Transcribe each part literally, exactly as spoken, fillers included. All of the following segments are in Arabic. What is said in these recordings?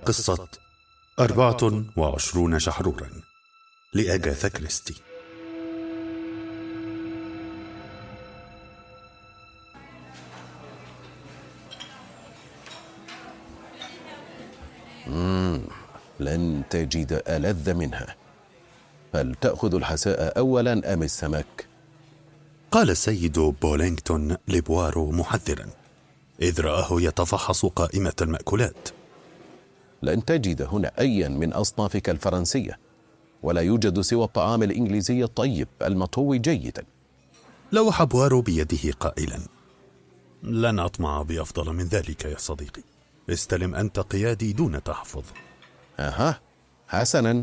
قصة أربعة وعشرون شحرورا لأغاثا كريستي. مم. لن تجد ألذ منها. هل تأخذ الحساء أولا أم السمك؟ قال السيد بولينغتون لبوارو محذرا إذ رآه يتفحص قائمة المأكولات. لن تجد هنا أيا من أصنافك الفرنسية، ولا يوجد سوى الطعام الإنجليزي الطيب المطهو جيدا. لوح بوارو بيده قائلا: لن أطمع بأفضل من ذلك يا صديقي، استلم أنت قيادي دون تحفظ. أها، حسنا،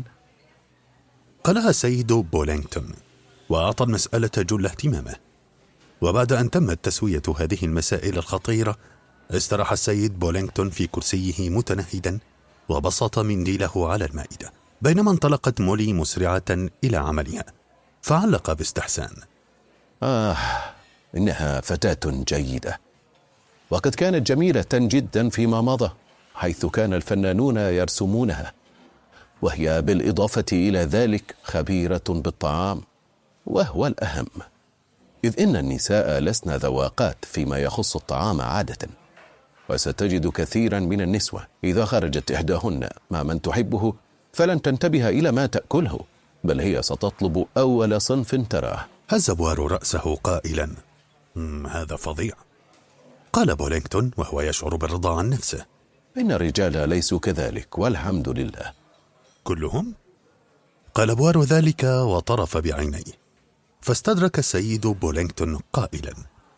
قالها السيد بولينغتون وأعطى المسألة جل اهتمامه. وبعد أن تمت تسوية هذه المسائل الخطيرة، استراح السيد بولينغتون في كرسيه متنهدا وبسط منديله على المائدة، بينما انطلقت مولي مسرعة إلى عملها، فعلق باستحسان: آه إنها فتاة جيدة، وقد كانت جميلة جدا فيما مضى، حيث كان الفنانون يرسمونها، وهي بالإضافة إلى ذلك خبيرة بالطعام، وهو الأهم، إذ إن النساء لسن ذواقات فيما يخص الطعام عادة. وستجد كثيرا من النسوة إذا خرجت إحداهن مع من تحبه فلن تنتبه إلى ما تأكله، بل هي ستطلب أول صنف تراه. هز بوارو رأسه قائلا: هذا فظيع. قال بولينغتون وهو يشعر بالرضا عن نفسه: إن الرجال ليسوا كذلك والحمد لله. كلهم؟ قال بوارو ذلك وطرف بعينيه، فاستدرك السيد بولينغتون قائلا: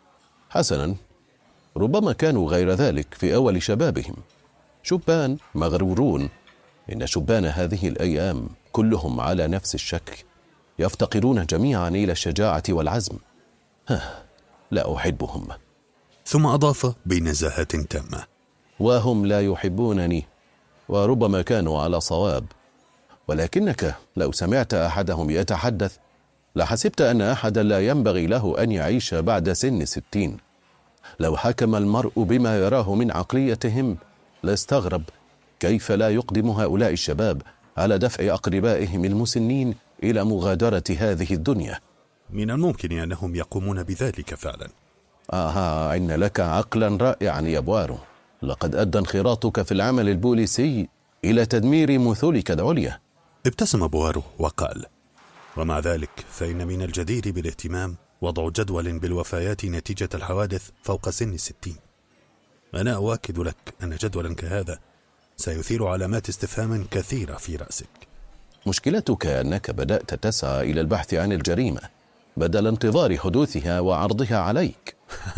حسنا، ربما كانوا غير ذلك في أول شبابهم، شبان مغرورون. إن شبان هذه الأيام كلهم على نفس الشكل، يفتقرون جميعا إلى الشجاعة والعزم. ها، لا أحبهم. ثم أضاف بنزاهة تامة: وهم لا يحبونني، وربما كانوا على صواب، ولكنك لو سمعت أحدهم يتحدث لحسبت أن أحدا لا ينبغي له أن يعيش بعد سن ستين. لو حكم المرء بما يراه من عقليتهم لاستغرب كيف لا يقدم هؤلاء الشباب على دفع أقربائهم المسنين إلى مغادرة هذه الدنيا. من الممكن أنهم يقومون بذلك فعلا. آها، إن لك عقلا رائعا يا بوارو، لقد أدى انخراطك في العمل البوليسي إلى تدمير مثولك العليا. ابتسم بوارو وقال: ومع ذلك فإن من الجدير بالاهتمام وضع جدول بالوفيات نتيجة الحوادث فوق سن الستين. أنا أؤكد لك أن جدولا كهذا سيثير علامات استفهام كثيرة في رأسك. مشكلتك أنك بدأت تسعى إلى البحث عن الجريمة بدل انتظار حدوثها وعرضها عليك.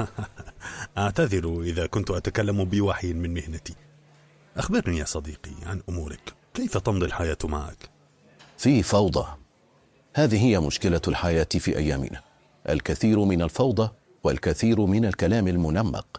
أعتذر إذا كنت أتكلم بوحي من مهنتي. أخبرني يا صديقي عن أمورك، كيف تمضي الحياة معك؟ في فوضى، هذه هي مشكلة الحياة في أيامنا، الكثير من الفوضى والكثير من الكلام المنمق،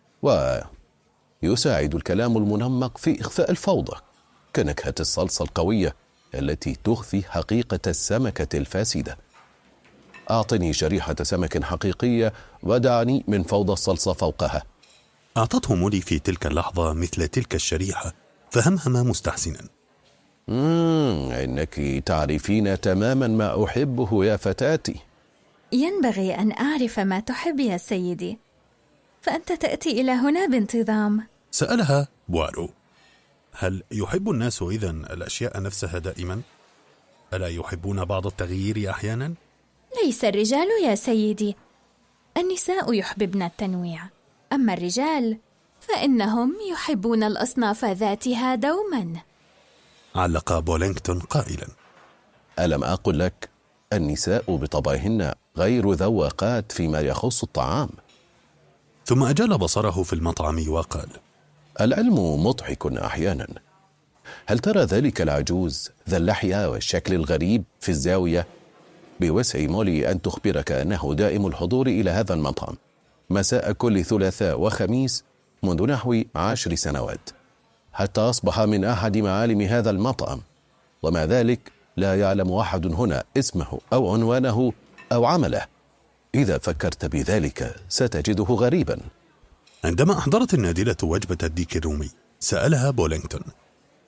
ويساعد الكلام المنمق في إخفاء الفوضى كنكهة الصلصة القوية التي تخفي حقيقة السمكة الفاسدة. أعطني شريحة سمك حقيقية ودعني من فوضى الصلصة فوقها. أعطته مولي في تلك اللحظة مثل تلك الشريحة، فهمهم مستحسنا: مم، إنك تعرفين تماما ما أحبه يا فتاتي. ينبغي أن أعرف ما تحب يا سيدي، فأنت تأتي إلى هنا بانتظام. سألها بوارو: هل يحب الناس إذن الأشياء نفسها دائما؟ ألا يحبون بعض التغيير أحيانا؟ ليس الرجال يا سيدي، النساء يحببن التنويع، أما الرجال فإنهم يحبون الأصناف ذاتها دوما. علق بولينغتون قائلا: ألم أقل لك النساء بطبعهن غير ذواقات فيما يخص الطعام؟ ثم أجال بصره في المطعم وقال: العلم مضحك أحيانا. هل ترى ذلك العجوز ذا اللحية والشكل الغريب في الزاوية؟ بوسع مولي أن تخبرك أنه دائم الحضور إلى هذا المطعم مساء كل ثلاثاء وخميس منذ نحو عشر سنوات، حتى أصبح من أحد معالم هذا المطعم، ومع ذلك لا يعلم أحد هنا اسمه أو عنوانه أو عمله. إذا فكرت بذلك ستجده غريبا. عندما أحضرت النادلة وجبة الديك الرومي، سألها بولينغتون: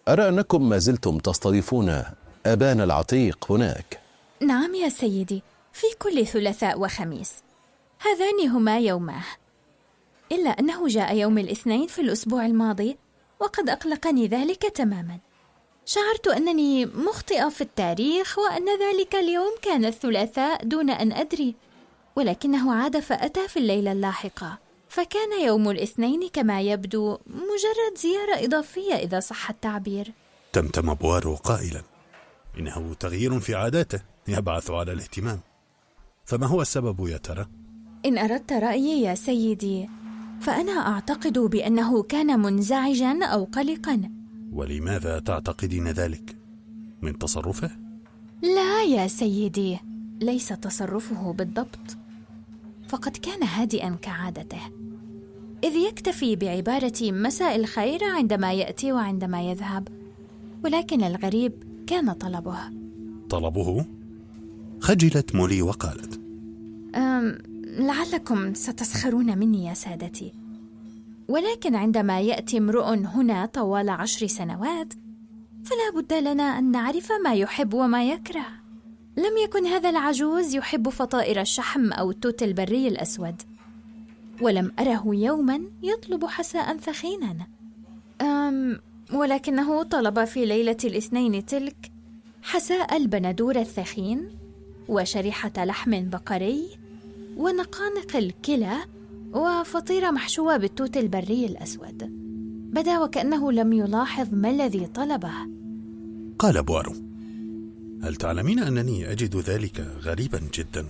أرى أنكم ما زلتم تستضيفون أبانا العتيق هناك. نعم يا سيدي، في كل ثلاثاء وخميس، هذان هما يوماه، إلا أنه جاء يوم الاثنين في الأسبوع الماضي وقد أقلقني ذلك تماما. شعرت أنني مخطئة في التاريخ وأن ذلك اليوم كان الثلاثاء دون أن أدري، ولكنه عاد فأتى في الليلة اللاحقة، فكان يوم الاثنين كما يبدو مجرد زيارة إضافية إذا صح التعبير. تمتم بوارو قائلا: إنه تغيير في عاداته يبعث على الاهتمام، فما هو السبب يا ترى؟ إن أردت رأيي يا سيدي فأنا أعتقد بأنه كان منزعجا أو قلقا. ولماذا تعتقدين ذلك؟ من تصرفه؟ لا يا سيدي، ليس تصرفه بالضبط، فقد كان هادئا كعادته، إذ يكتفي بعبارة مساء الخير عندما يأتي وعندما يذهب، ولكن الغريب كان طلبه. طلبه؟ خجلت مولي وقالت: أم لعلكم ستسخرون مني يا سادتي، ولكن عندما يأتي امرؤ هنا طوال عشر سنوات فلا بد لنا أن نعرف ما يحب وما يكره. لم يكن هذا العجوز يحب فطائر الشحم أو التوت البري الأسود، ولم أره يوما يطلب حساء ثخينا. أم ولكنه طلب في ليلة الاثنين تلك حساء البندور الثخين وشريحة لحم بقري ونقانق الكلى وفطيرة محشوة بالتوت البري الأسود. بدا وكأنه لم يلاحظ ما الذي طلبه. قال بوارو: هل تعلمين أنني أجد ذلك غريبا جدا؟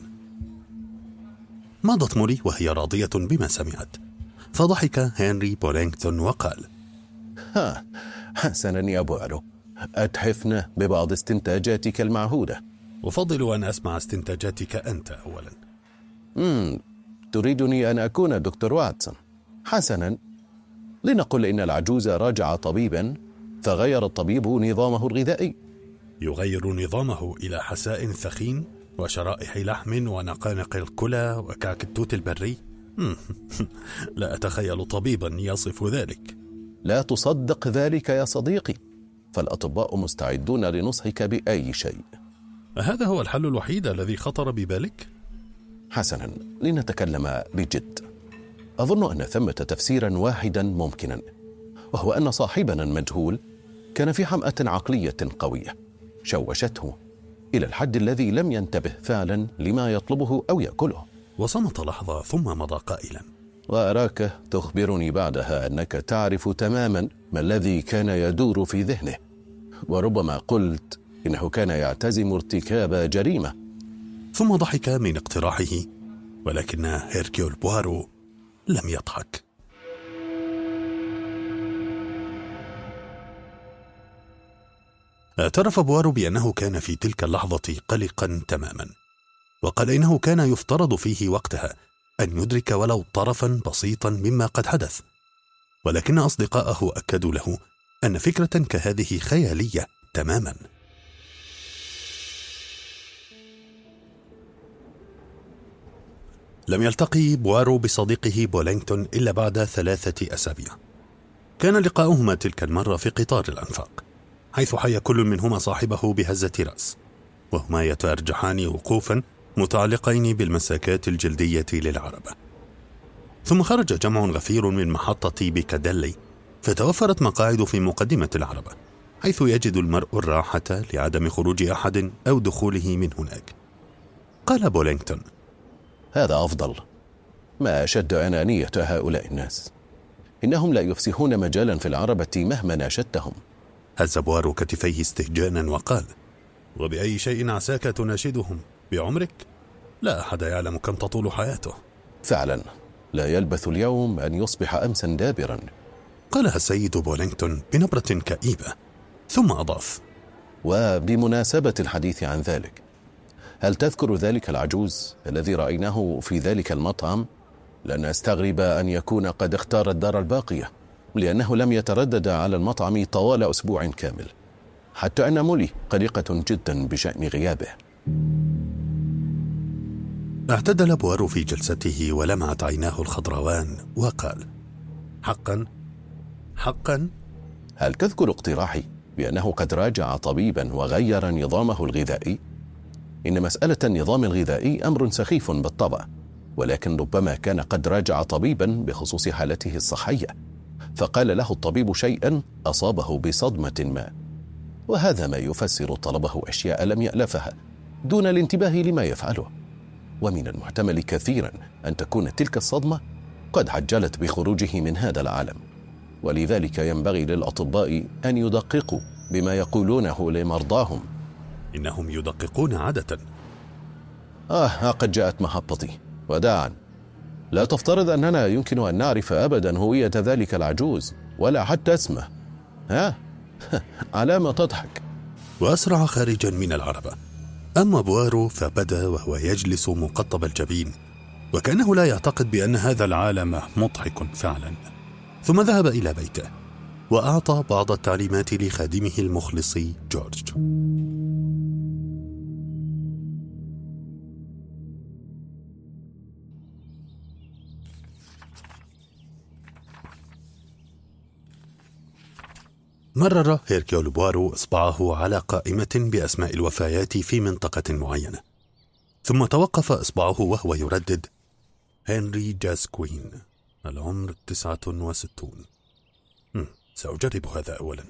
مضت مولي وهي راضية بما سمعت، فضحك هنري بولينغتون وقال: ها حسنا يا بوارو، أتحفنا ببعض استنتاجاتك المعهودة. أفضل أن أسمع استنتاجاتك أنت أولا. مم. تريدني أن أكون دكتور واتسون؟ حسنا، لنقل إن العجوز راجع طبيبا فغير الطبيب نظامه الغذائي. يغير نظامه إلى حساء ثخين وشرائح لحم ونقانق الكلى وكعك التوت البري؟ لا أتخيل طبيبا يصف ذلك. لا تصدق ذلك يا صديقي، فالأطباء مستعدون لنصحك بأي شيء. هذا هو الحل الوحيد الذي خطر ببالك؟ حسنا، لنتكلم بجد. أظن أن ثمة تفسيرا واحدا ممكنا، وهو أن صاحبنا المجهول كان في حمأة عقلية قوية شوشته إلى الحد الذي لم ينتبه فعلا لما يطلبه أو يأكله. وصمت لحظة ثم مضى قائلا: وأراك تخبرني بعدها أنك تعرف تماما ما الذي كان يدور في ذهنه، وربما قلت إنه كان يعتزم ارتكاب جريمة. ثم ضحك من اقتراحه، ولكن هيركيول بوارو لم يضحك. اعترف بوارو بأنه كان في تلك اللحظة قلقا تماما، وقال إنه كان يفترض فيه وقتها أن يدرك ولو طرفا بسيطا مما قد حدث، ولكن أصدقاءه أكدوا له أن فكرة كهذه خيالية تماما. لم يلتقي بوارو بصديقه بولينغتون إلا بعد ثلاثة أسابيع. كان لقاؤهما تلك المرة في قطار الأنفاق، حيث حيا كل منهما صاحبه بهزة رأس، وهما يتأرجحان وقوفا متعلقين بالمساكات الجلدية للعربة. ثم خرج جمع غفير من محطة بيكاديلي، فتوفرت مقاعد في مقدمة العربة، حيث يجد المرء الراحة لعدم خروج أحد أو دخوله من هناك. قال بولينغتون: هذا أفضل. ما أشد أنانية هؤلاء الناس، إنهم لا يفسحون مجالا في العربة مهما ناشدتهم. هز بوارو كتفيه استهجانا وقال: وبأي شيء عساك تناشدهم؟ بعمرك؟ لا أحد يعلم كم تطول حياته. فعلا، لا يلبث اليوم أن يصبح أمسا دابرا. قالها السيد بولينغتون بنبرة كئيبة، ثم أضاف: وبمناسبة الحديث عن ذلك، هل تذكر ذلك العجوز الذي رأيناه في ذلك المطعم؟ لن أستغرب أن يكون قد اختار الدار الباقية، لأنه لم يتردد على المطعم طوال أسبوع كامل، حتى أن مولي قلقة جدا بشأن غيابه. اعتدل بوارو في جلسته ولمعت عيناه الخضروان وقال: حقا حقا؟ هل تذكر اقتراحي بأنه قد راجع طبيبا وغير نظامه الغذائي؟ إن مسألة النظام الغذائي أمر سخيف بالطبع، ولكن ربما كان قد راجع طبيبا بخصوص حالته الصحية، فقال له الطبيب شيئا أصابه بصدمة ما، وهذا ما يفسر طلبه أشياء لم يألفها دون الانتباه لما يفعله. ومن المحتمل كثيرا أن تكون تلك الصدمة قد عجلت بخروجه من هذا العالم، ولذلك ينبغي للأطباء أن يدققوا بما يقولونه لمرضاهم. إنهم يدققون عادة. آه قد جاءت محطتي، وداعا. لا تفترض أننا يمكن أن نعرف أبدا هوية ذلك العجوز ولا حتى اسمه. ها؟ على ما تضحك؟ وأسرع خارجا من العربة. أما بوارو فبدا وهو يجلس مقطب الجبين، وكأنه لا يعتقد بأن هذا العالم مضحك فعلا. ثم ذهب إلى بيته وأعطى بعض التعليمات لخادمه المخلص جورج. مرر هيركيول بوارو إصبعه على قائمة بأسماء الوفيات في منطقة معينة، ثم توقف إصبعه وهو يردد: هنري جاسكوين، العمر تسعة وستون. سأجرب هذا أولا.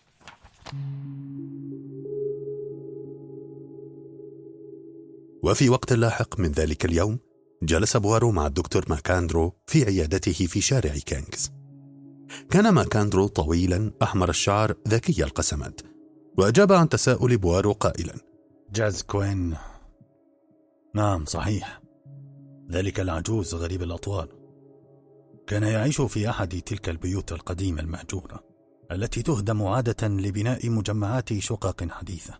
وفي وقت لاحق من ذلك اليوم جلس بوارو مع الدكتور ماكاندرو في عيادته في شارع كينغز. كان ماكاندرو طويلا أحمر الشعر ذكي القسمات، وأجاب عن تساؤل بوارو قائلا: جاسكوين، نعم صحيح، ذلك العجوز غريب الأطوار كان يعيش في أحد تلك البيوت القديمة المهجورة التي تهدم عادة لبناء مجمعات شقق حديثة.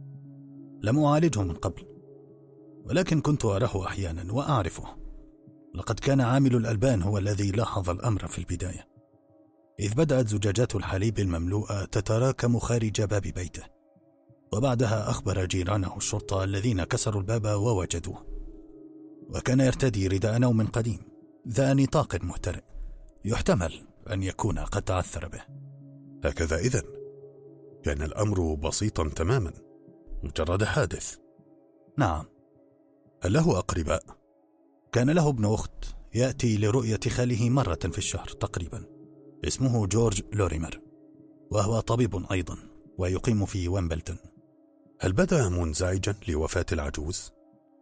لم أعالجه من قبل، ولكن كنت أراه أحيانا وأعرفه. لقد كان عامل الألبان هو الذي لاحظ الأمر في البداية، إذ بدأت زجاجات الحليب المملوءة تتراكم خارج باب بيته، وبعدها أخبر جيرانه الشرطة الذين كسروا الباب ووجدوه. وكان يرتدي رداء نوم قديم ذا نطاق مهترئ، يحتمل أن يكون قد تعثر به. هكذا إذن كان الأمر بسيطا تماما، مجرد حادث. نعم. هل له أقرباء؟ كان له ابن أخت يأتي لرؤية خاله مرة في الشهر تقريبا، اسمه جورج لوريمر، وهو طبيب أيضا ويقيم في ويمبلدون. هل بدأ منزعجا لوفاة العجوز؟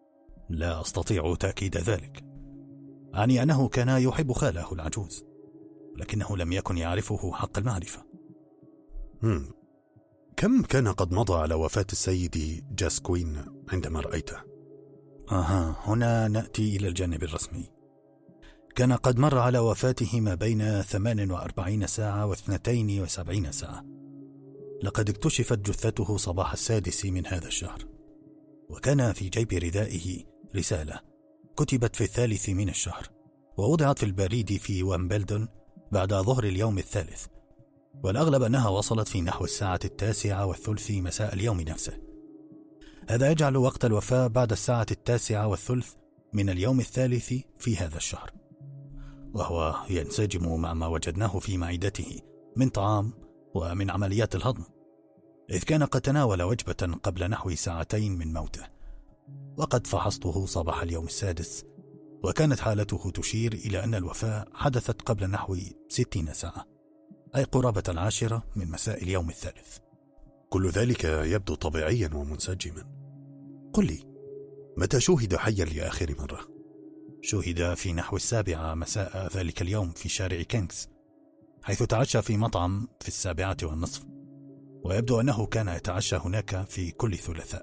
لا أستطيع تأكيد ذلك. أعني أنه كان يحب خاله العجوز، لكنه لم يكن يعرفه حق المعرفة. هم. كم كان قد مضى على وفاة السيد جاسكوين عندما رأيته؟ أها، هنا نأتي إلى الجانب الرسمي. كان قد مر على وفاته ما بين ثمان وأربعين ساعة واثنتين وسبعين ساعة. لقد اكتشفت جثته صباح السادس من هذا الشهر، وكان في جيب ردائه رسالة كتبت في الثالث من الشهر، ووضعت في البريد في ويمبلدون بعد ظهر اليوم الثالث، والأغلب أنها وصلت في نحو الساعة التاسعة والثلث مساء اليوم نفسه. هذا يجعل وقت الوفاة بعد الساعة التاسعة والثلث من اليوم الثالث في هذا الشهر، وهو ينسجم مع ما وجدناه في معدته من طعام ومن عمليات الهضم، إذ كان قد تناول وجبة قبل نحو ساعتين من موته. وقد فحصته صباح اليوم السادس، وكانت حالته تشير إلى أن الوفاة حدثت قبل نحو ستين ساعة، أي قرابة العاشرة من مساء اليوم الثالث. كل ذلك يبدو طبيعيا ومنسجما. قل لي، متى شوهد حيا لآخر مرة؟ شوهد في نحو السابعة مساء ذلك اليوم في شارع كينغز، حيث تعشى في مطعم في السابعة والنصف، ويبدو أنه كان يتعشى هناك في كل ثلاثاء.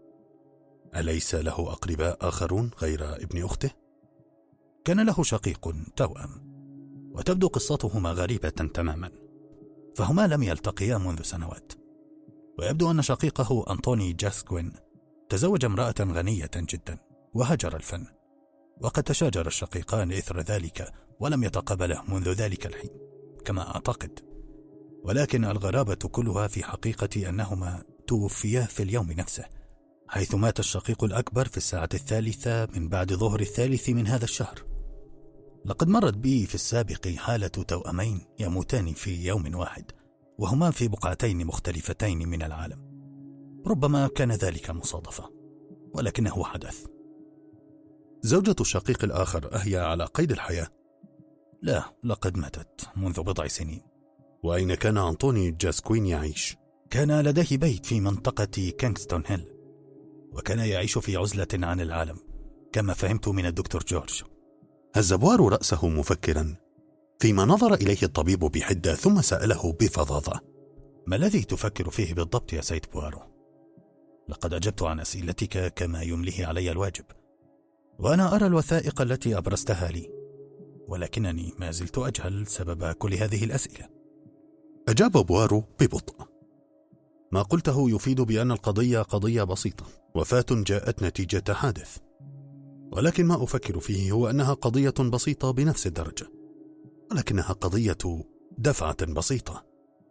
أليس له أقرباء آخرون غير ابن أخته؟ كان له شقيق توأم، وتبدو قصتهما غريبة تماما، فهما لم يلتقيا منذ سنوات. ويبدو أن شقيقه أنطوني جاسكوين تزوج امرأة غنية جدا وهجر الفن، وقد تشاجر الشقيقان إثر ذلك ولم يتقابلا منذ ذلك الحين كما أعتقد. ولكن الغرابة كلها في حقيقة أنهما توفيا في اليوم نفسه، حيث مات الشقيق الأكبر في الساعة الثالثة من بعد ظهر الثالث من هذا الشهر. لقد مرت بي في السابق حالة توأمين يموتان في يوم واحد، وهما في بقعتين مختلفتين من العالم. ربما كان ذلك مصادفة، ولكنه حدث. زوجة الشقيق الآخر أهي على قيد الحياة؟ لا، لقد ماتت منذ بضع سنين. وأين كان أنطوني جاسكوين يعيش؟ كان لديه بيت في منطقة كينغستون هيل، وكان يعيش في عزلة عن العالم كما فهمت من الدكتور جورج. هز بوارو رأسه مفكرا، فيما نظر إليه الطبيب بحدة ثم سأله بفظاظة: ما الذي تفكر فيه بالضبط يا سيد بوارو؟ لقد أجبت عن أسئلتك كما يمليه علي الواجب، وأنا أرى الوثائق التي أبرزتها لي، ولكنني ما زلت أجهل سبب كل هذه الأسئلة. أجاب بوارو ببطء: ما قلته يفيد بأن القضية قضية بسيطة، وفاة جاءت نتيجة حادث، ولكن ما أفكر فيه هو أنها قضية بسيطة بنفس الدرجة، ولكنها قضية دفعة بسيطة.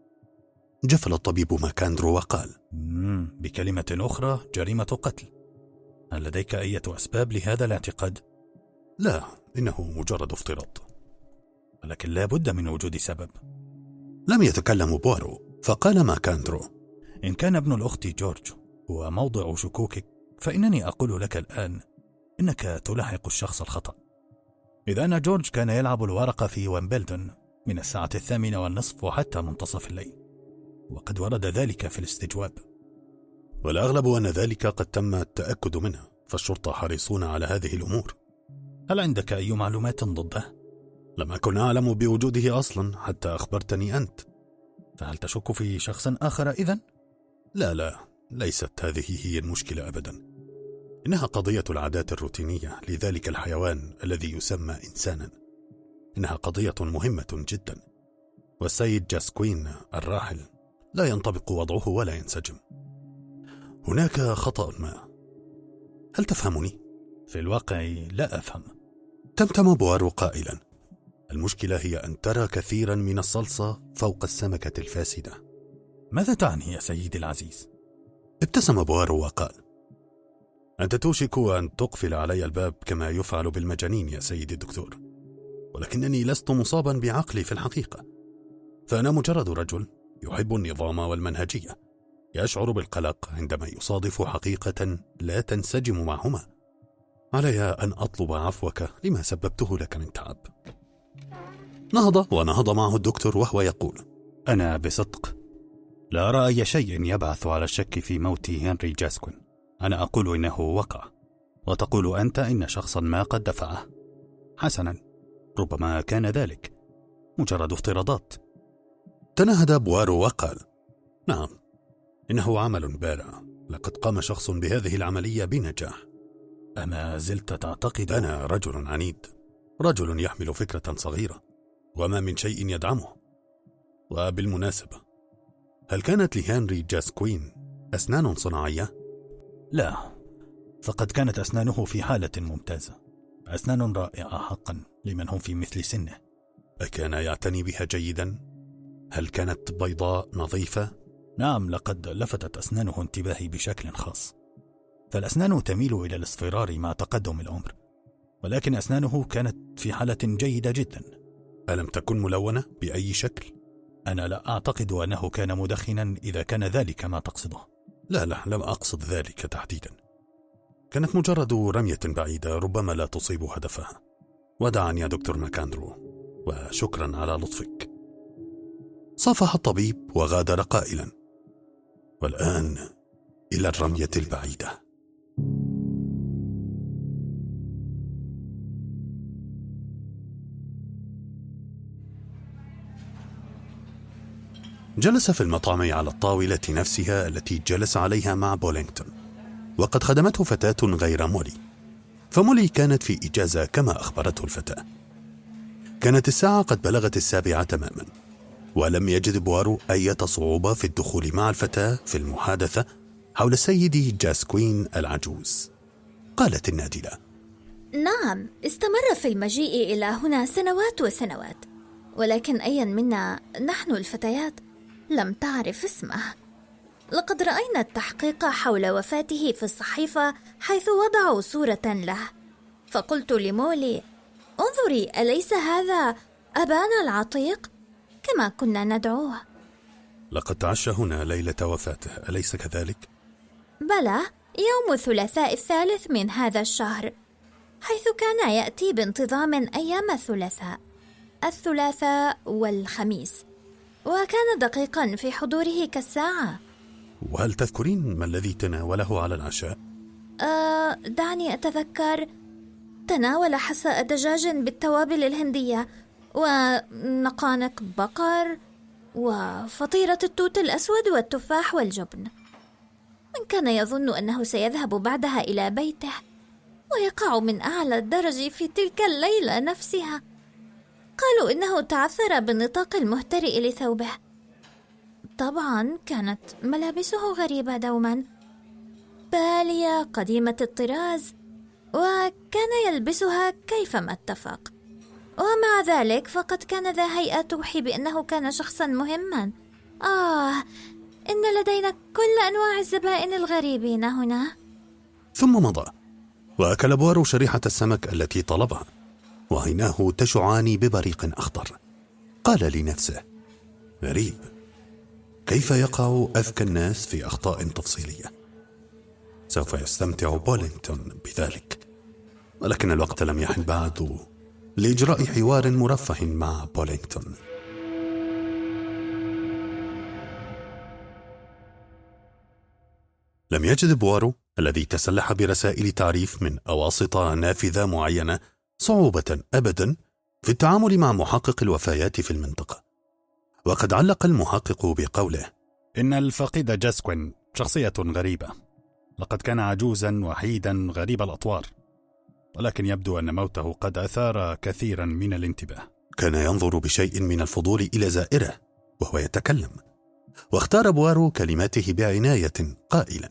جفل الطبيب ماكاندرو وقال: بكلمة أخرى، جريمة قتل. هل لديك أي أسباب لهذا الاعتقاد؟ لا، إنه مجرد افتراض. ولكن لا بد من وجود سبب. لم يتكلم بوارو، فقال ماكاندرو: إن كان ابن الأخت جورج هو موضع شكوكك، فإنني أقول لك الآن إنك تلاحق الشخص الخطأ. إذا أن جورج كان يلعب الورقة في ويمبلدون من الساعة الثامنة والنصف وحتى منتصف الليل، وقد ورد ذلك في الاستجواب، والأغلب أن ذلك قد تم التأكد منه، فالشرطة حريصون على هذه الأمور. هل عندك أي معلومات ضده؟ لم أكن أعلم بوجوده أصلا حتى أخبرتني أنت. فهل تشك في شخص آخر إذن؟ لا لا، ليست هذه هي المشكلة أبدا. إنها قضية العادات الروتينية لذلك الحيوان الذي يسمى إنسانا. إنها قضية مهمة جدا، والسيد جاسكوين الراحل لا ينطبق وضعه ولا ينسجم. هناك خطأ ما. هل تفهمني؟ في الواقع لا أفهم. تمتم بوارو قائلا: المشكلة هي أن ترى كثيرا من الصلصة فوق السمكة الفاسدة. ماذا تعني يا سيدي العزيز؟ ابتسم بوارو وقال: أنت توشك أن تقفل علي الباب كما يفعل بالمجانين يا سيدي الدكتور، ولكنني لست مصابا بعقلي في الحقيقة، فأنا مجرد رجل يحب النظام والمنهجية، يشعر بالقلق عندما يصادف حقيقة لا تنسجم معهما. علي أن أطلب عفوك لما سببته لك من تعب. نهض ونهض معه الدكتور وهو يقول: أنا بصدق لا أرى أي شيء يبعث على الشك في موت هنري جاسكوين. أنا أقول إنه وقع، وتقول أنت إن شخصا ما قد دفعه. حسنا، ربما كان ذلك مجرد افتراضات. تنهد بوارو وقال: نعم، إنه عمل بارع، لقد قام شخص بهذه العملية بنجاح. أما زلت تعتقد؟ أنا رجل عنيد، رجل يحمل فكرة صغيرة وما من شيء يدعمه. وبالمناسبة، هل كانت لهنري جاسكوين أسنان صناعية؟ لا، فقد كانت أسنانه في حالة ممتازة، أسنان رائعة حقا لمن هم في مثل سنه. أكان يعتني بها جيدا؟ هل كانت بيضاء نظيفة؟ نعم، لقد لفتت أسنانه انتباهي بشكل خاص. فالأسنان تميل إلى الاصفرار مع تقدم العمر، ولكن أسنانه كانت في حالة جيدة جدا. ألم تكن ملونة بأي شكل؟ أنا لا أعتقد أنه كان مدخنا إذا كان ذلك ما تقصده. لا لا، لم أقصد ذلك تحديدا. كانت مجرد رمية بعيدة ربما لا تصيب هدفها. وداعا يا دكتور ماكاندرو، وشكرا على لطفك. صافح الطبيب وغادر قائلا: والآن إلى الرمية البعيدة. جلس في المطعم على الطاولة نفسها التي جلس عليها مع بولينغتون، وقد خدمته فتاة غير مولي، فمولي كانت في إجازة كما أخبرته الفتاة. كانت الساعة قد بلغت السابعة تماما، ولم يجد بوارو أي صعوبة في الدخول مع الفتاة في المحادثة حول السيد جاسكوين العجوز. قالت النادلة: نعم، استمر في المجيء إلى هنا سنوات وسنوات، ولكن أي منا نحن الفتيات لم تعرف اسمه. لقد رأينا التحقيق حول وفاته في الصحيفة حيث وضعوا صورة له، فقلت لمولي: انظري، أليس هذا أبانا العتيق كما كنا ندعوه؟ لقد تعشى هنا ليلة وفاته، أليس كذلك؟ بلى، يوم الثلاثاء الثالث من هذا الشهر، حيث كان يأتي بانتظام أيام الثلاثاء الثلاثاء والخميس، وكان دقيقا في حضوره كالساعة. وهل تذكرين ما الذي تناوله على العشاء؟ أه دعني أتذكر. تناول حساء دجاج بالتوابل الهندية، ونقانق بقر، وفطيرة التوت الأسود والتفاح والجبن. من كان يظن أنه سيذهب بعدها إلى بيته ويقع من أعلى الدرج في تلك الليلة نفسها. قالوا إنه تعثر بالنطاق المهترئ لثوبه. طبعا كانت ملابسه غريبة دوما، بالية قديمة الطراز، وكان يلبسها كيفما اتفق. ومع ذلك فقد كان ذا هيئة توحي بأنه كان شخصا مهما. آه إن لدينا كل أنواع الزبائن الغريبين هنا. ثم مضى وأكل بوارو شريحة السمك التي طلبها، وعيناه تشعان ببريق أخضر. قال لنفسه: غريب، كيف يقع أذكى الناس في أخطاء تفصيلية؟ سوف يستمتع بولينغتون بذلك. ولكن الوقت لم يحن بعد لإجراء حوار مرفه مع بولينغتون. لم يجد بوارو الذي تسلح برسائل تعريف من أواسط نافذة معينة صعوبة أبدا في التعامل مع محقق الوفيات في المنطقة. وقد علق المحقق بقوله: إن الفقيد جاسكوين شخصية غريبة، لقد كان عجوزا وحيدا غريب الأطوار، ولكن يبدو أن موته قد أثار كثيرا من الانتباه. كان ينظر بشيء من الفضول إلى زائره وهو يتكلم، واختار بوارو كلماته بعناية قائلا: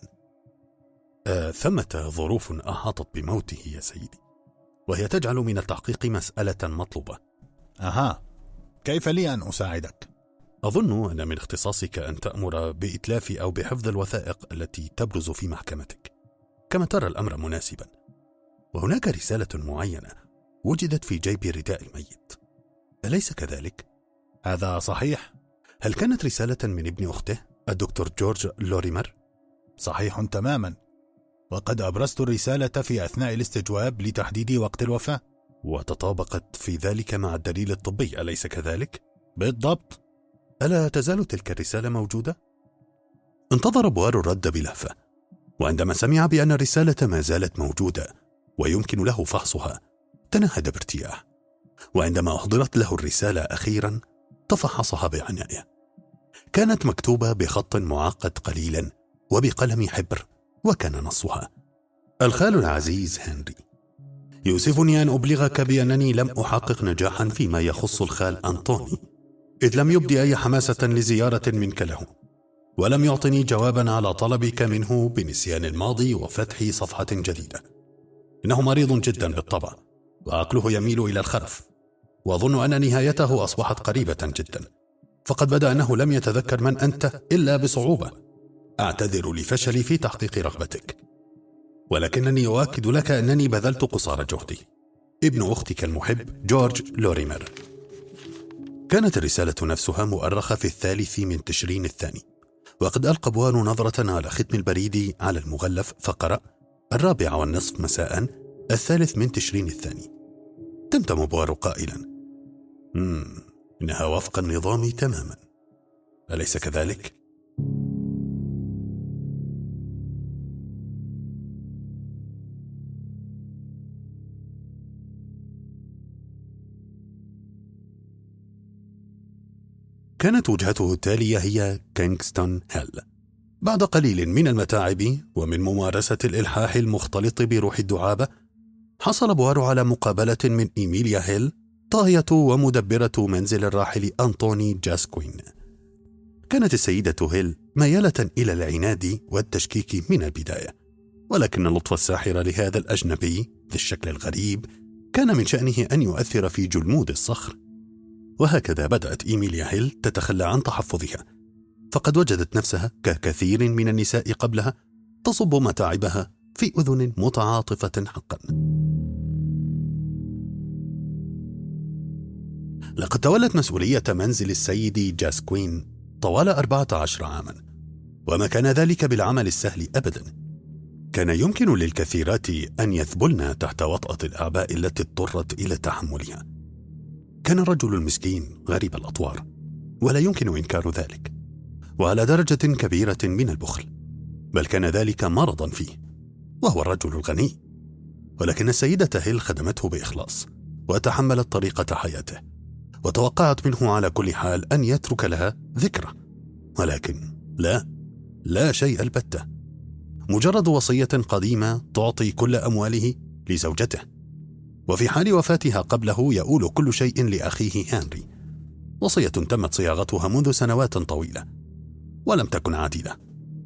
آه ثمة ظروف أحاطت بموته يا سيدي، وهي تجعل من التحقيق مسألة مطلوبة. أها، كيف لي أن أساعدك؟ أظن أن من اختصاصك أن تأمر بإتلاف أو بحفظ الوثائق التي تبرز في محكمتك كما ترى الأمر مناسبا. وهناك رسالة معينة وجدت في جيب رداء الميت، أليس كذلك؟ هذا صحيح. هل كانت رسالة من ابن أخته الدكتور جورج لوريمر؟ صحيح تماما، وقد أبرزت الرسالة في أثناء الاستجواب لتحديد وقت الوفاة، وتطابقت في ذلك مع الدليل الطبي، أليس كذلك؟ بالضبط. ألا تزال تلك الرسالة موجودة؟ انتظر بوارو الرد بلهفة، وعندما سمع بأن الرسالة ما زالت موجودة ويمكن له فحصها تنهد بارتياح. وعندما أحضرت له الرسالة أخيرا تفحصها بعناية. كانت مكتوبة بخط معقد قليلا وبقلم حبر، وكان نصها: الخال العزيز هنري، يؤسفني أن أبلغك بأنني لم أحقق نجاحا فيما يخص الخال أنطوني، إذ لم يبدي أي حماسة لزيارة منك له، ولم يعطني جوابا على طلبك منه بنسيان الماضي وفتح صفحة جديدة. إنه مريض جدا بالطبع، وعقله يميل إلى الخرف، وأظن أن نهايته أصبحت قريبة جدا، فقد بدأ أنه لم يتذكر من أنت إلا بصعوبة. أعتذر لفشلي في تحقيق رغبتك، ولكنني أؤكد لك أنني بذلت قصارى جهدي. ابن أختك المحب جورج لوريمر. كانت الرسالة نفسها مؤرخة في الثالث من تشرين الثاني، وقد ألقى بوارو نظرة على ختم البريد على المغلف فقرأ: الرابعة والنصف مساء الثالث من تشرين الثاني. تمتم بوارو قائلا: مم إنها وفق النظام تماما، أليس كذلك؟ كانت وجهته التالية هي كينغستون هيل. بعد قليل من المتاعب ومن ممارسة الإلحاح المختلط بروح الدعابة، حصل بوارو على مقابلة من إيميليا هيل، طاهية ومدبرة منزل الراحل أنطوني جاسكوين. كانت السيدة هيل ميالة إلى العناد والتشكيك من البداية، ولكن اللطف الساحر لهذا الأجنبي ذي الشكل الغريب كان من شأنه أن يؤثر في جلمود الصخر. وهكذا بدأت إيميليا هيل تتخلى عن تحفظها، فقد وجدت نفسها ككثير من النساء قبلها تصب متاعبها في أذن متعاطفة حقا. لقد تولت مسؤولية منزل السيد جاسكوين طوال أربعة عشر عاما، وما كان ذلك بالعمل السهل أبدا. كان يمكن للكثيرات أن يذبلن تحت وطأة الأعباء التي اضطرت إلى تحملها. كان الرجل المسكين غريب الأطوار، ولا يمكن إنكار ذلك، وعلى درجة كبيرة من البخل، بل كان ذلك مرضا فيه، وهو الرجل الغني. ولكن السيدة هيل خدمته بإخلاص، وتحملت طريقة حياته، وتوقعت منه على كل حال أن يترك لها ذكرى. ولكن لا لا شيء البتة، مجرد وصية قديمة تعطي كل أمواله لزوجته، وفي حال وفاتها قبله يؤول كل شيء لأخيه هنري. وصية تمت صياغتها منذ سنوات طويلة ولم تكن عادلة.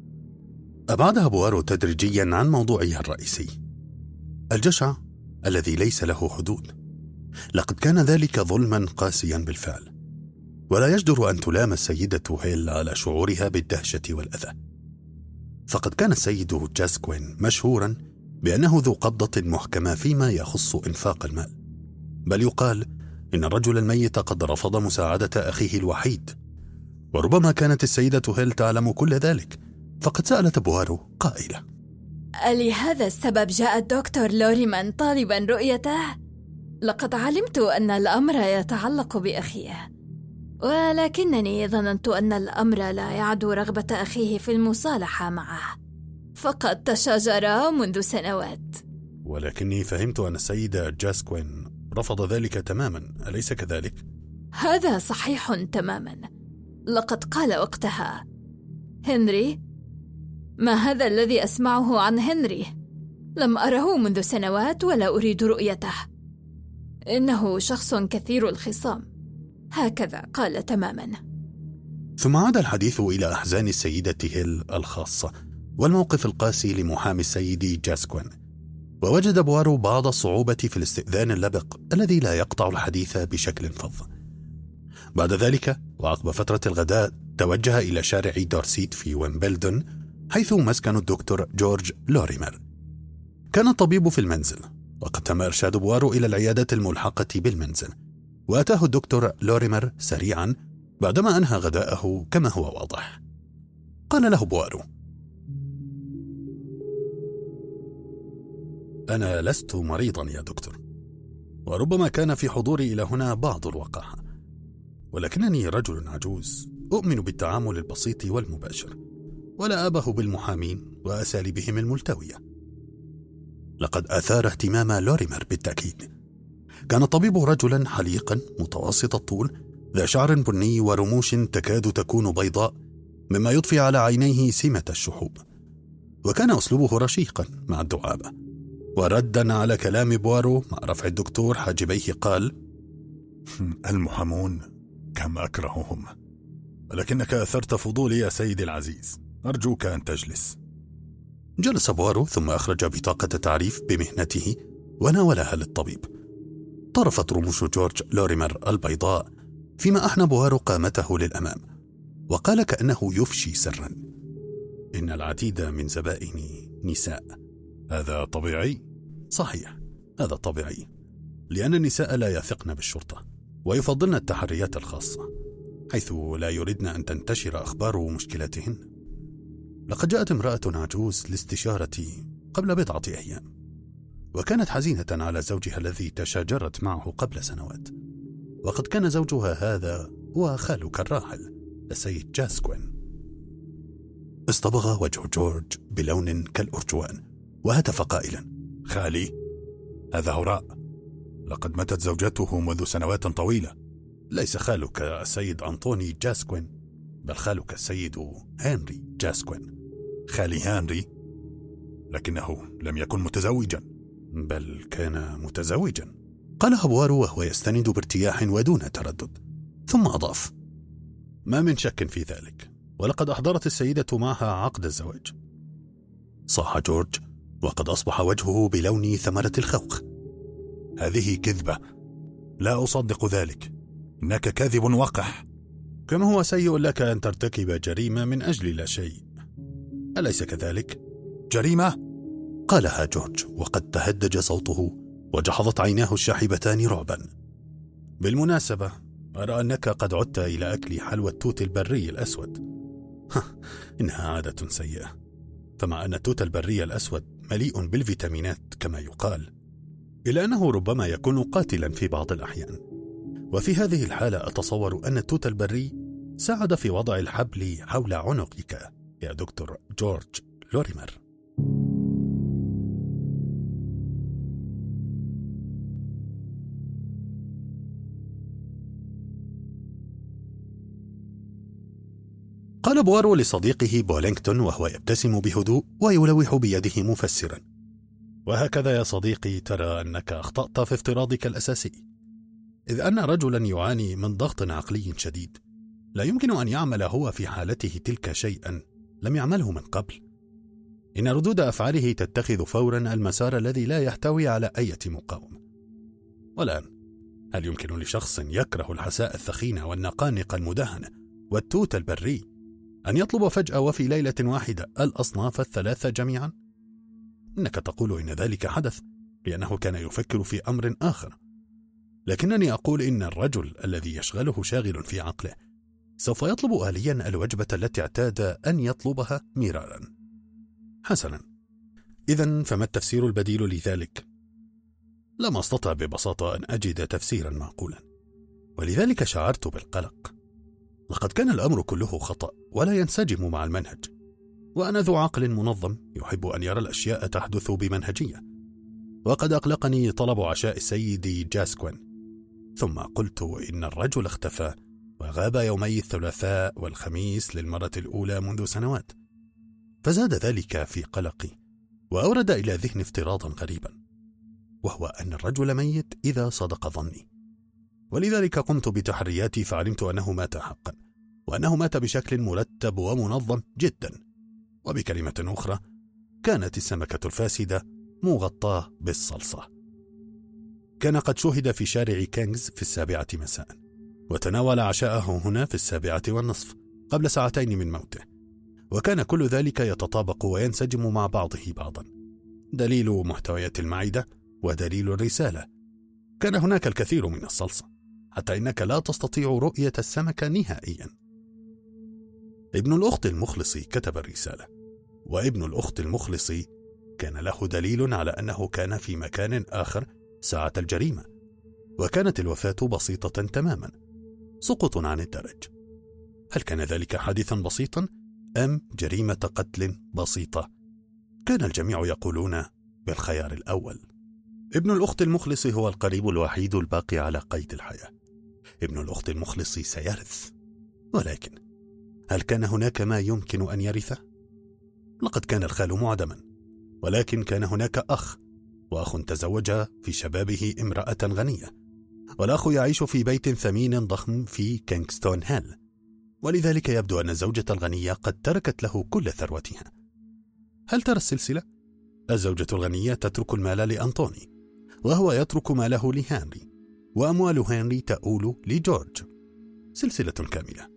أبعدها بوارو تدريجيا عن موضوعها الرئيسي، الجشع الذي ليس له حدود. لقد كان ذلك ظلما قاسيا بالفعل، ولا يجدر أن تلام السيدة هيل على شعورها بالدهشة والأذى. فقد كان السيد جاسكوين مشهورا بأنه ذو قبضة محكمة فيما يخص إنفاق المال، بل يقال إن الرجل الميت قد رفض مساعدة أخيه الوحيد. وربما كانت السيدة هيل تعلم كل ذلك، فقد سألت بوارو قائلة: ألهذا السبب جاء الدكتور لوريمان طالبا رؤيته؟ لقد علمت أن الأمر يتعلق بأخيه، ولكنني ظننت أن الأمر لا يعدو رغبة أخيه في المصالحة معه، فقد تشاجرا منذ سنوات. ولكني فهمت أن السيد جاسكوين رفض ذلك تماما، أليس كذلك؟ هذا صحيح تماما. لقد قال وقتها: هنري، ما هذا الذي أسمعه عن هنري؟ لم أره منذ سنوات ولا أريد رؤيته، إنه شخص كثير الخصام. هكذا قال تماما. ثم عاد الحديث إلى أحزان السيدة هيل الخاصة والموقف القاسي لمحامي السيد جاسكوين، ووجد بوارو بعض الصعوبة في الاستئذان اللبق الذي لا يقطع الحديث بشكل فظ. بعد ذلك وعقب فترة الغداء توجه إلى شارع دورسيت في ويمبلدون، حيث مسكن الدكتور جورج لوريمر. كان الطبيب في المنزل، وقد تم إرشاد بوارو إلى العيادة الملحقة بالمنزل، وأتاه الدكتور لوريمر سريعا بعدما أنهى غداءه كما هو واضح. قال له بوارو: أنا لست مريضا يا دكتور، وربما كان في حضوري إلى هنا بعض الوقاحة، ولكنني رجل عجوز أؤمن بالتعامل البسيط والمباشر، ولا أبه بالمحامين وأساليبهم الملتوية. لقد أثار اهتمام لوريمر بالتأكيد. كان الطبيب رجلا حليقا متوسط الطول، ذا شعر بني ورموش تكاد تكون بيضاء، مما يضفي على عينيه سمة الشحوب، وكان أسلوبه رشيقا مع الدعابة. وردا على كلام بوارو مع رفع الدكتور حاجبيه قال: المحامون كم أكرههم، ولكنك أثرت فضولي يا سيدي العزيز، أرجوك أن تجلس. جلس بوارو ثم أخرج بطاقة تعريف بمهنته وناولها للطبيب. طرفت رموش جورج لوريمر البيضاء فيما أحنى بوارو قامته للأمام، وقال كأنه يفشي سرا: إن العديد من زبائني نساء. هذا طبيعي؟ صحيح، هذا طبيعي، لأن النساء لا يثقن بالشرطة ويفضلن التحريات الخاصة، حيث لا يردن أن تنتشر أخبار مشكلاتهن. لقد جاءت امرأة عجوز لاستشارتي قبل بضعة أيام، وكانت حزينة على زوجها الذي تشاجرت معه قبل سنوات، وقد كان زوجها هذا هو خالك الراحل السيد جاسكوين. اصطبغ وجه جورج بلون كالأرجوان وهتف قائلا: خالي؟ هذا هراء، لقد ماتت زوجته منذ سنوات طويلة. ليس خالك السيد أنطوني جاسكوين، بل خالك السيد هنري جاسكوين. خالي هنري؟ لكنه لم يكن متزوجا. بل كان متزوجا، قالها بوارو وهو يستند بارتياح ودون تردد، ثم أضاف: ما من شك في ذلك، ولقد أحضرت السيدة معها عقد الزواج. صاح جورج وقد أصبح وجهه بلون ثمرة الخوخ. هذه كذبة، لا أصدق ذلك، إنك كاذب وقح. كم هو سيء لك أن ترتكب جريمة من أجل لا شيء، أليس كذلك؟ جريمة؟ قالها جورج وقد تهدج صوته وجحظت عيناه الشاحبتان رعبا. بالمناسبة، أرى أنك قد عدت إلى أكل حلوى التوت البري الأسود. إنها عادة سيئة، فمع أن التوت البري الأسود مليء بالفيتامينات كما يقال، إلا أنه ربما يكون قاتلا في بعض الأحيان. وفي هذه الحالة أتصور أن التوت البري ساعد في وضع الحبل حول عنقك يا دكتور جورج لوريمر. قال بوارو لصديقه بولينغتون وهو يبتسم بهدوء ويلوح بيده مفسرا: وهكذا يا صديقي ترى أنك أخطأت في افتراضك الأساسي، إذ أن رجلا يعاني من ضغط عقلي شديد لا يمكن أن يعمل هو في حالته تلك شيئا لم يعمله من قبل. إن ردود أفعاله تتخذ فورا المسار الذي لا يحتوي على أي مقاومة. والآن، هل يمكن لشخص يكره الحساء الثخين والنقانق المدهنة والتوت البري أن يطلب فجأة وفي ليلة واحدة الأصناف الثلاثة جميعا؟ إنك تقول إن ذلك حدث لأنه كان يفكر في أمر آخر، لكنني أقول إن الرجل الذي يشغله شاغل في عقله سوف يطلب آليا الوجبة التي اعتاد أن يطلبها مرارا. حسنا، إذن فما التفسير البديل لذلك؟ لم أستطع ببساطة أن أجد تفسيرا معقولا، ولذلك شعرت بالقلق. لقد كان الأمر كله خطأ ولا ينسجم مع المنهج، وأنا ذو عقل منظم يحب أن يرى الأشياء تحدث بمنهجية. وقد أقلقني طلب عشاء السيد جاسكوين، ثم قلت إن الرجل اختفى وغاب يومي الثلاثاء والخميس للمرة الأولى منذ سنوات، فزاد ذلك في قلقي وأورد إلى ذهني افتراضا غريبا، وهو أن الرجل ميت إذا صدق ظني. ولذلك قمت بتحرياتي فعلمت أنه مات حقا، وأنه مات بشكل مرتب ومنظم جدا. وبكلمة أخرى، كانت السمكة الفاسدة مغطاة بالصلصة. كان قد شوهد في شارع كينغز في السابعة مساء، وتناول عشاءه هنا في السابعة والنصف قبل ساعتين من موته، وكان كل ذلك يتطابق وينسجم مع بعضه بعضا. دليل محتويات المعدة ودليل الرسالة. كان هناك الكثير من الصلصة حتى إنك لا تستطيع رؤية السمكة نهائيا. ابن الأخت المخلص كتب الرسالة، وابن الأخت المخلص كان له دليل على أنه كان في مكان آخر ساعة الجريمة، وكانت الوفاة بسيطة تماما، سقوط عن الدرج. هل كان ذلك حادثا بسيطا أم جريمة قتل بسيطة؟ كان الجميع يقولون بالخيار الأول. ابن الأخت المخلص هو القريب الوحيد الباقي على قيد الحياة. ابن الأخت المخلص سيرث، ولكن هل كان هناك ما يمكن أن يرثه؟ لقد كان الخال معدما، ولكن كان هناك أخ، وأخ تزوج في شبابه امرأة غنية، والأخ يعيش في بيت ثمين ضخم في كينغستون هيل، ولذلك يبدو أن الزوجة الغنية قد تركت له كل ثروتها. هل ترى السلسلة؟ الزوجة الغنية تترك المال لأنطوني، وهو يترك ماله لهنري، وأموال هنري تؤول لجورج. سلسلة كاملة.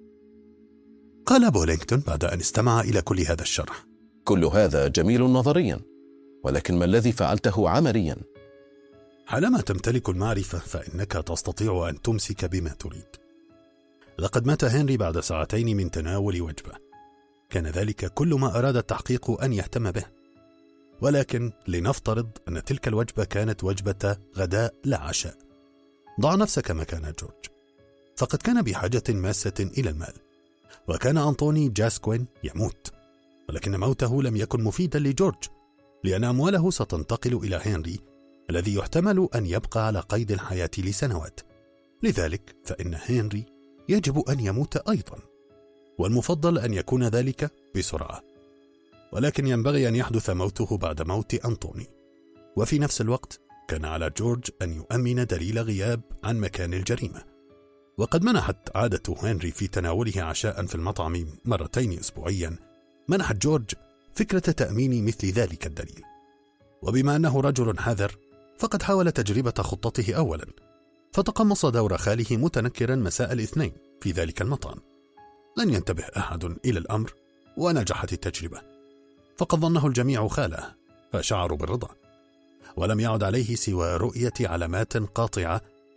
قال بولينغتون بعد أن استمع إلى كل هذا الشرح: كل هذا جميل نظريا، ولكن ما الذي فعلته عمليا؟ حالما تمتلك المعرفة فإنك تستطيع أن تمسك بما تريد. لقد مات هنري بعد ساعتين من تناول وجبة، كان ذلك كل ما أراد التحقيق أن يهتم به. ولكن لنفترض أن تلك الوجبة كانت وجبة غداء لا عشاء. ضع نفسك مكان جورج، فقد كان بحاجة ماسة إلى المال، وكان أنطوني جاسكوين يموت، ولكن موته لم يكن مفيدا لجورج، لأن أمواله ستنتقل إلى هنري الذي يحتمل أن يبقى على قيد الحياة لسنوات. لذلك فإن هنري يجب أن يموت أيضا، والمفضل أن يكون ذلك بسرعة، ولكن ينبغي أن يحدث موته بعد موت أنطوني. وفي نفس الوقت كان على جورج أن يؤمن دليل غياب عن مكان الجريمة، وقد منحت عادة هنري في تناوله عشاء في المطعم مرتين أسبوعيا منحت جورج فكرة تأمين مثل ذلك الدليل. وبما أنه رجل حذر فقد حاول تجربة خطته أولا، فتقمص دور خاله متنكرا مساء الاثنين في ذلك المطعم. لن ينتبه أحد إلى الأمر، ونجحت التجربة، فقد ظنه الجميع خاله، فشعروا بالرضا، ولم يعد عليه سوى رؤية علامات قاطعة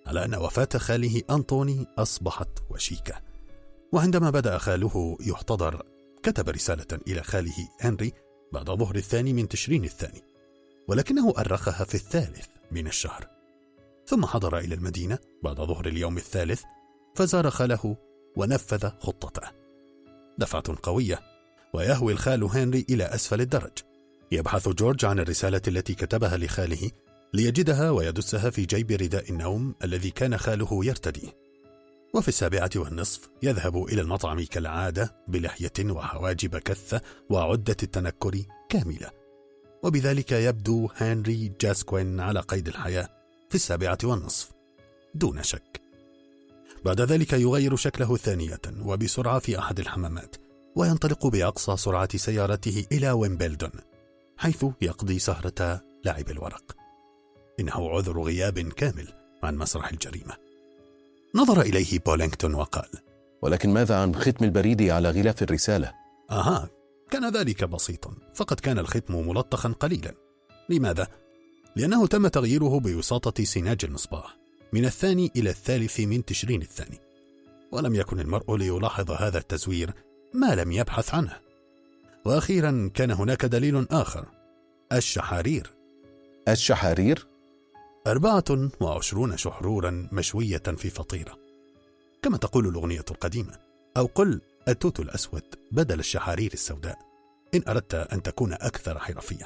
على أن وفاة خاله أنطوني أصبحت وشيكة. وعندما بدأ خاله يحتضر كتب رسالة إلى خاله هنري بعد ظهر الثاني من تشرين الثاني، ولكنه أرخها في الثالث من الشهر. ثم حضر إلى المدينة بعد ظهر اليوم الثالث فزار خاله ونفذ خطته. دفعة قوية، ويهوي الخال هنري إلى أسفل الدرج. يبحث جورج عن الرسالة التي كتبها لخاله ليجدها ويدسها في جيب رداء النوم الذي كان خاله يرتديه. وفي السابعة والنصف يذهب إلى المطعم كالعادة بلحية وحواجب كثة وعدة التنكر كاملة، وبذلك يبدو هنري جاسكوين على قيد الحياة في السابعة والنصف دون شك. بعد ذلك يغير شكله ثانية وبسرعة في أحد الحمامات، وينطلق بأقصى سرعة سيارته إلى ويمبلدون، حيث يقضي سهرة لعب الورق. إنه عذر غياب كامل عن مسرح الجريمة. نظر إليه بولينغتون وقال: ولكن ماذا عن ختم البريد على غلاف الرسالة؟ أها، كان ذلك بسيطا، فقد كان الختم ملطخا قليلا. لماذا؟ لأنه تم تغييره بوساطة سناج المصباح من الثاني إلى الثالث من تشرين الثاني، ولم يكن المرء ليلاحظ هذا التزوير ما لم يبحث عنه. وأخيرا كان هناك دليل آخر: الشحارير. الشحارير؟ أربعة وعشرون شحرورا مشوية في فطيرة، كما تقول الأغنية القديمة، أو قل التوت الأسود بدل الشحارير السوداء إن أردت أن تكون أكثر حرفية.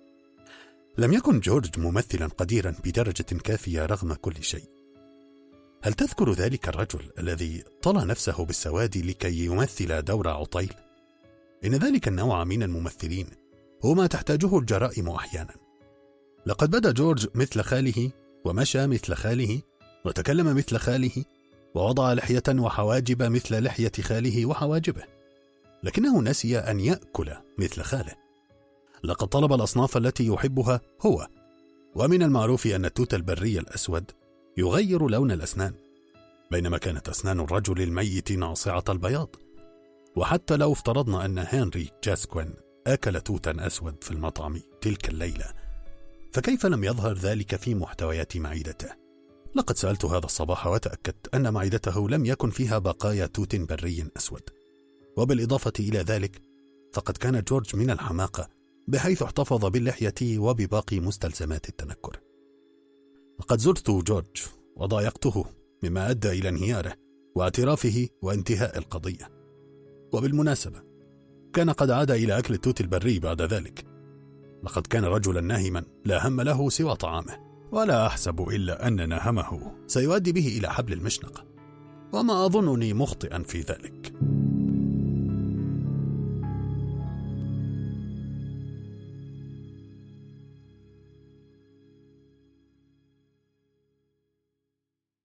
لم يكن جورج ممثلا قديرا بدرجة كافية رغم كل شيء. هل تذكر ذلك الرجل الذي طلى نفسه بالسواد لكي يمثل دور عطيل؟ إن ذلك النوع من الممثلين هو ما تحتاجه الجرائم أحيانا. لقد بدا جورج مثل خاله، ومشى مثل خاله، وتكلم مثل خاله، ووضع لحية وحواجب مثل لحية خاله وحواجبه، لكنه نسي أن يأكل مثل خاله. لقد طلب الأصناف التي يحبها هو، ومن المعروف أن التوت البري الأسود يغير لون الأسنان، بينما كانت أسنان الرجل الميت ناصعة البياض. وحتى لو افترضنا أن هنري جاسكوين أكل توتا أسود في المطعم تلك الليلة، فكيف لم يظهر ذلك في محتويات معدته؟ لقد سألت هذا الصباح وتأكدت أن معدته لم يكن فيها بقايا توت بري أسود. وبالإضافة إلى ذلك فقد كان جورج من الحماقة بحيث احتفظ باللحية وبباقي مستلزمات التنكر. لقد زرت جورج وضايقته، مما أدى إلى انهياره واعترافه وانتهاء القضية. وبالمناسبة كان قد عاد إلى أكل التوت البري بعد ذلك. لقد كان رجلا ناهما لا هم له سوى طعامه، ولا أحسب إلا أن نهمه سيؤدي به إلى حبل المشنقة، وما أظنني مخطئا في ذلك.